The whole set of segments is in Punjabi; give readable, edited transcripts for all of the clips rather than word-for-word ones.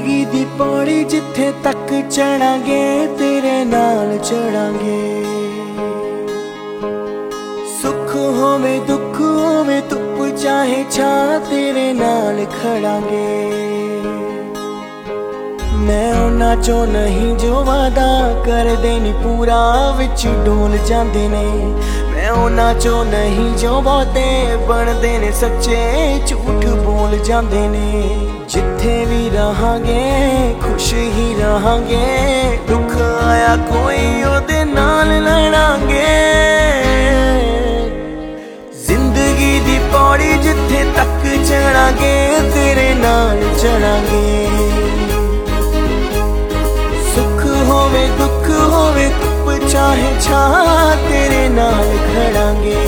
ਜ਼ਿੰਦਗੀ ਦੀ ਪੌੜੀ ਜਿੱਥੇ ਤੱਕ ਚੜਾਂਗੇ ਤੇਰੇ ਨਾਲ ਚੜਾਂਗੇ। ਸੁੱਖ ਹੋਵੇ ਦੁੱਖ ਹੋਵੇ ਧੁੱਪ ਚਾਹੇ ਛਾਂ ਤੇਰੇ ਨਾਲ ਖੜਾਂਗੇ। ਮੈਂ ਉਹਨਾਂ ਚੋਂ ਨਹੀਂ ਜੋ ਵਾਦਾ ਕਰਦੇ ਨੀ ਪੂਰਾ ਵਿੱਚ ਡੋਲ ਜਾਂਦੇ ਨੇ। ਮੈਂ ਉਹਨਾਂ ਚੋਂ ਨਹੀਂ ਜੋ ਬਹੁਤੇ ਬਣਦੇ ਨੇ ਸੱਚੇ ਝੂਠ ਬੋਲ ਜਾਂਦੇ ਨੇ। ਜਿੱਥੇ ਵੀ ਰਹਾਂਗੇ ਖੁਸ਼ ਹੀ ਰਹਾਂਗੇ, ਦੁੱਖ ਆਇਆ ਕੋਈ ਉਹਦੇ ਨਾਲ ਲੜਾਂਗੇ। ਜ਼ਿੰਦਗੀ ਦੀ ਪੌੜੀ ਜਿੱਥੇ ਤੱਕ ਚੜਾਂਗੇ ਤੇਰੇ ਨਾਲ ਚੜਾਂਗੇ। ਸੁੱਖ ਹੋਵੇ ਦੁੱਖ ਹੋਵੇ ਧੁੱਪ ਚਾਹੇ ਛਾਂ ਤੇਰੇ ਨਾਲ ਖੜਾਂਗੇ।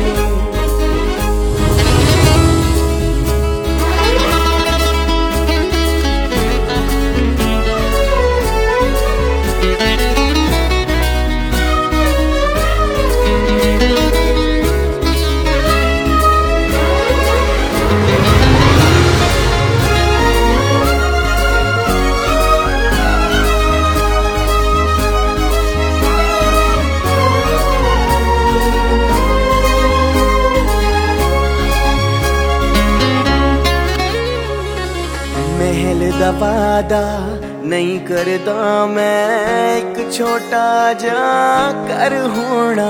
ਮਹਿਲ ਦਾ ਵਾਦਾ ਨਹੀਂ ਕਰਦਾ ਮੈਂ, ਇੱਕ ਛੋਟਾ ਜਿਹਾ ਘਰ ਹੋਣਾ।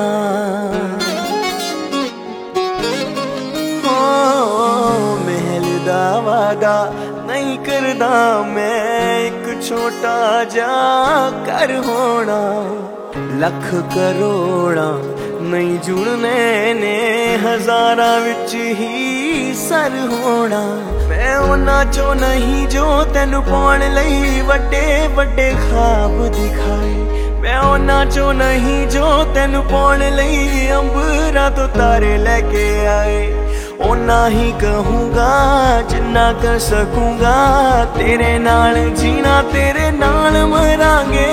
ਮਹਿਲ ਦਾ ਵਾਦਾ ਨਹੀਂ ਕਰਦਾ ਮੈਂ, ਇੱਕ ਛੋਟਾ ਜਿਹਾ ਘਰ ਹੋਣਾ। ਲੱਖ ਕਰੋੜਾਂ ਨਹੀਂ ਜੁੜਨੇ ਨੇ, ਹਜ਼ਾਰਾਂ ਵਿੱਚ ਹੀ ਸਰ ਹੋਣਾ। ਮੈਂ ਉਹਨਾਂ ਚੋਂ ਨਹੀਂ ਜੋ ਤੈਨੂੰ ਪਾਉਣ ਲਈ ਵੱਡੇ ਵੱਡੇ ਖਾਬ ਦਿਖਾਏ। ਮੈਂ ਉਹਨਾਂ ਚੋਂ ਨਹੀਂ ਜੋ ਤੈਨੂੰ ਪਾਉਣ ਲਈ ਅੰਬਰਾਂ ਤੋਂ ਤਾਰੇ ਲੈ ਕੇ ਆਏ। ਉਹਨਾਂ ਹੀ ਕਹੂੰਗਾ ਜਿੰਨਾ ਕਰ ਸਕੂੰਗਾ, ਤੇਰੇ ਨਾਲ ਜੀਣਾ ਤੇਰੇ ਨਾਲ ਮਰਾਂਗੇ।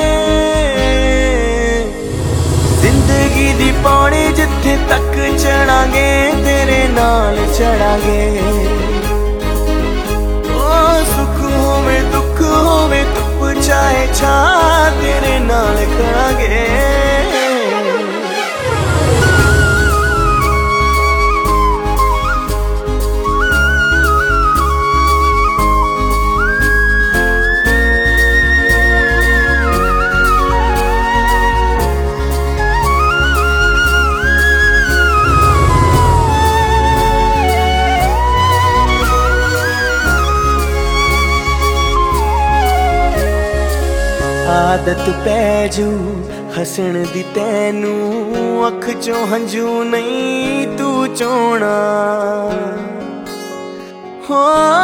ਜ਼ਿੰਦਗੀ ਦੀ ਪੌੜੀ ਜਿੱਥੇ ਤੱਕ ਚੜਾਂਗੇ ਤੇਰੇ ਨਾਲ ਚੜਾਂਗੇ। ਸੁੱਖ ਹੋਵੇ ਦੁੱਖ ਹੋਵੇ ਧੁੱਪ ਚਾਹੇ ਛਾਂ ਤੇਰੇ ਨਾਲ ਖੜਾਂਗੇ। ਆਦਤ ਪੈ ਜੂ ਹੱਸਣ ਦੀ ਤੈਨੂੰ, ਅੱਖ ਚੋਂ ਹੰਝੂ ਨਹੀਂ ਤੂੰ ਚੋਣਾ। ਹੋ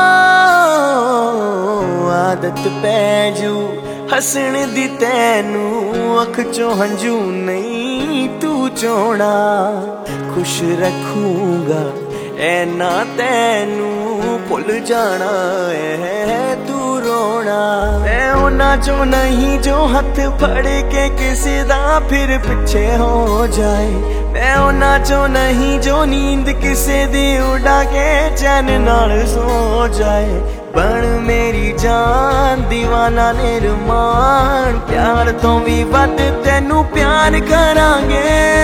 ਆਦਤ ਪੈ ਜੂ ਹੱਸਣ ਦੀ ਤੈਨੂੰ, ਅੱਖ ਚੋਂ ਹੰਝੂ ਨਹੀਂ ਤੂੰ ਚੋਣਾ। ਖੁਸ਼ ਰੱਖੂੰਗਾ ਐਨਾ ਤੈਨੂੰ, ਭੁੱਲ ਜਾਣਾ ਐ ਤੂੰ ਰੋਣਾ। ਮੈਂ ਉਹਨਾਂ ਚੋਂ ਨਹੀਂ ਜੋ ਹੱਥ ਫੜ ਕੇ ਕਿਸੇ ਦਾ ਫਿਰ ਪਿੱਛੇ ਹੋ ਜਾਏ। ਮੈਂ ਉਹਨਾਂ ਚੋਂ ਨਹੀਂ ਜੋ ਨੀਂਦ ਕਿਸੇ ਦੀ ਉਡਾ ਕੇ ਚੈਨ ਨਾਲ ਸੋ ਜਾਏ। ਬਣ ਮੇਰੀ ਜਾਨ ਦੀਵਾਨਾ ਨਿਰਮਾਣ, ਪਿਆਰ ਤੋਂ ਵੀ ਵੱਧ ਤੈਨੂੰ ਪਿਆਰ ਕਰਾਂਗੇ।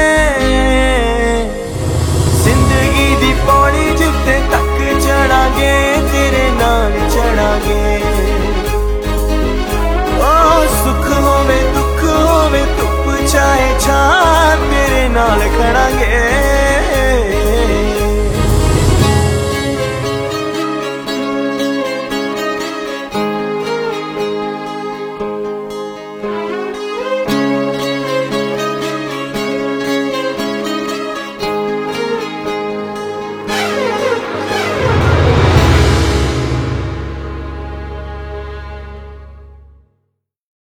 ਜ਼ਿੰਦਗੀ ਦੀ ਪੌੜੀ ਜਿੱਥੇ ਤੱਕ ਚੜਾਂਗੇ ਤੇਰੇ ਨਾਲ ਚੜਾਂਗੇ। ਸੁੱਖ ਹੋਵੇ ਦੁੱਖ ਹੋਵੇ ਧੁੱਪ ਚਾਹੇ ਛਾਂ ਤੇਰੇ ਨਾਲ ਖੜਾਂਗੇ।